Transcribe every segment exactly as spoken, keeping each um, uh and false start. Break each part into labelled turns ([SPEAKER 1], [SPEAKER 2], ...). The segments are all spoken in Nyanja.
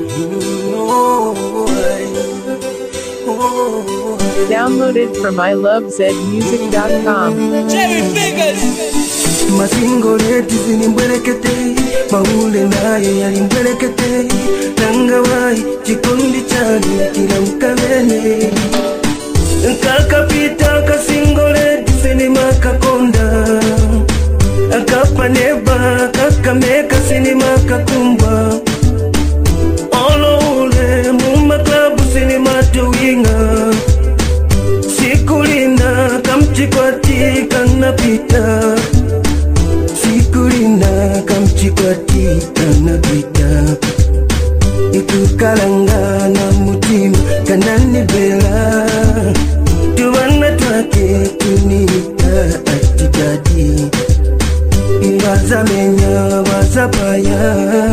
[SPEAKER 1] Downloaded from I love zed music dot com.
[SPEAKER 2] Jerry Figures.
[SPEAKER 3] Masingo leti zinimbwerekete, maule naye yalimbwerekete, nangawai chikundi chani kila mkavene. Nkakapita kasingo leti sinima kakonda, akapaneba kakameka sinima kakumba. Olo ule muma klabu sinima tuwinga, sikulina kamchikwati kanapita. Sikulina kamchikwati kanapita. Ikukalangana mutima kanani bela, tuwana twake tunika atitadi. Iwaza menya waza baya.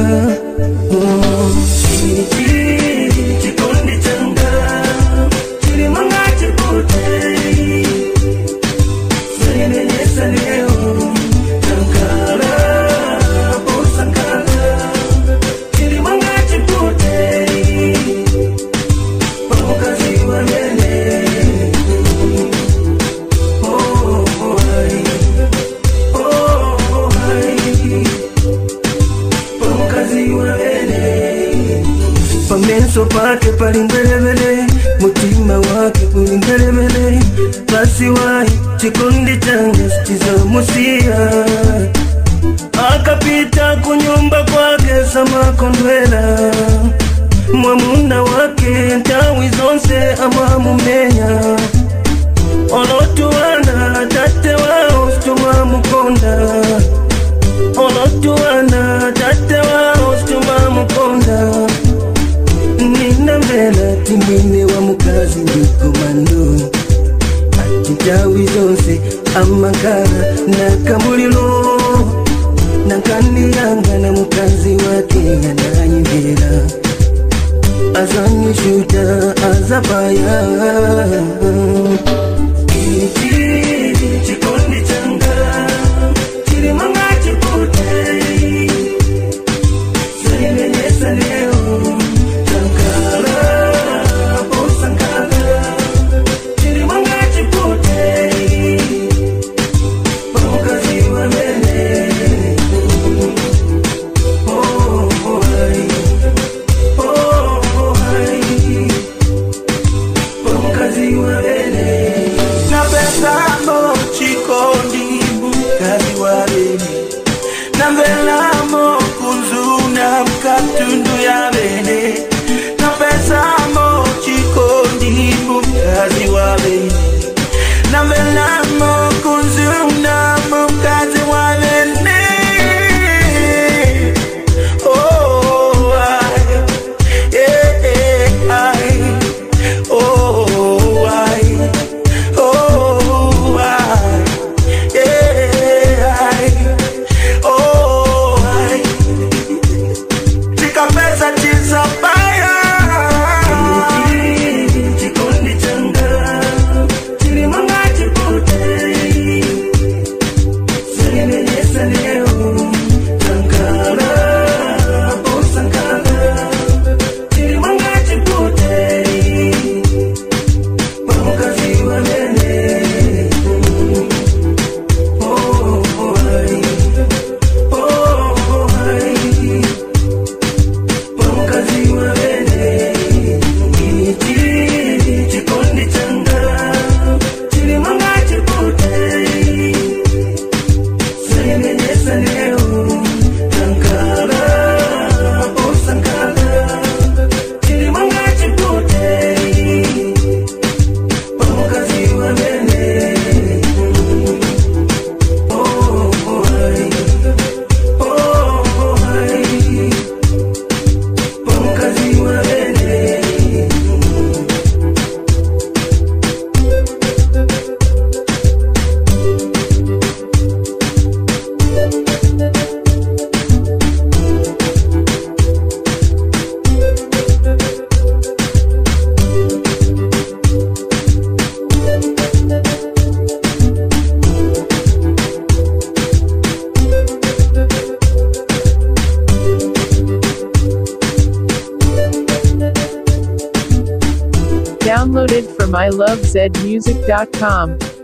[SPEAKER 3] Chikondi changa chiri manga chipote, sene nyesa leo tankala posankala chiri manga chipote, pamokazi wa mene. Oh oh ai, oh ai, pamokazi wa mene. Pamenso pake palimbelebele, mutima wake kulimbelebele. Basi wai chikundi change stiza musia, akapita kunyumba kwake sama kondwela. Mwamuna wake ntawi zonse ama mumenya, olotuwana tate wao stuma mukonda. Olotuwana tate wao stuma mukonda. Nina mbela timine wa mukazi ndiko mando, atitawi zonse amakara na kamulilo. Nakani yanga na mukazi wake yanayibela, azani shuta azabaya. Ichi chikondi changa chiri manga chipote, sene nyesa leo tankala posankala chiri manga chipote, pamokazi wa mene. Oh oh ai, oh ai, pamokazi wa mene.
[SPEAKER 4] Napenda mo chikondi mukazi wa mene, napenda mo kunzuna mkatundu ya mene. Napenda mo chikondi mukazi wa mene, napenda mo kunzuna mkazi wa mene. Oh ai, yeah ai, oh ai, oh ai, yeah ai, oh ai. Chikapesa chisapaya,
[SPEAKER 3] Chikondi changa chiri manga chipote, sene nyesa leo tankala posankala chiri manga chipote, pamokazi wa mene. Oh oh ai, oh ai, pamokazi wa mene.
[SPEAKER 1] Downloaded from I love zed music dot com.